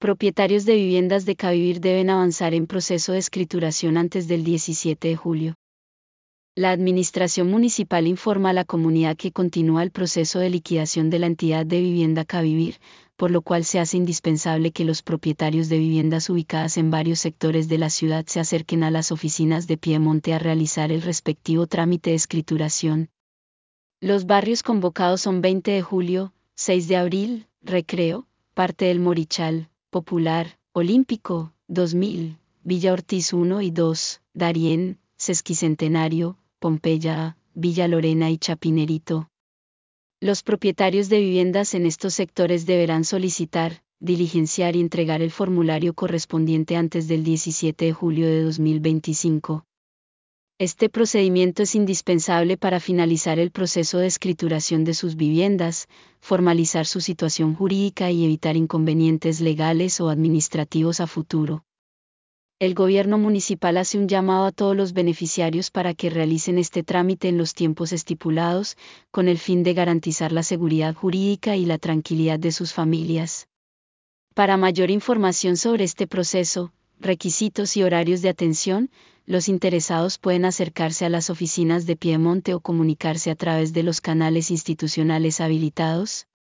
Propietarios de viviendas de Cavivir deben avanzar en proceso de escrituración antes del 17 de julio. La Administración Municipal informa a la comunidad que continúa el proceso de liquidación de la entidad de vivienda Cavivir, por lo cual se hace indispensable que los propietarios de viviendas ubicadas en varios sectores de la ciudad se acerquen a las oficinas de Piedemonte a realizar el respectivo trámite de escrituración. Los barrios convocados son 20 de julio, 6 de abril, Recreo, parte del Morichal, Popular, Olímpico, 2000, Villa Ortiz 1 y 2, Darién, Sesquicentenario, Pompeya, Villa Lorena y Chapinerito. Los propietarios de viviendas en estos sectores deberán solicitar, diligenciar y entregar el formulario correspondiente antes del 17 de julio de 2025. Este procedimiento es indispensable para finalizar el proceso de escrituración de sus viviendas, formalizar su situación jurídica y evitar inconvenientes legales o administrativos a futuro. El gobierno municipal hace un llamado a todos los beneficiarios para que realicen este trámite en los tiempos estipulados, con el fin de garantizar la seguridad jurídica y la tranquilidad de sus familias. Para mayor información sobre este proceso, requisitos y horarios de atención, los interesados pueden acercarse a las oficinas de Piedemonte o comunicarse a través de los canales institucionales habilitados.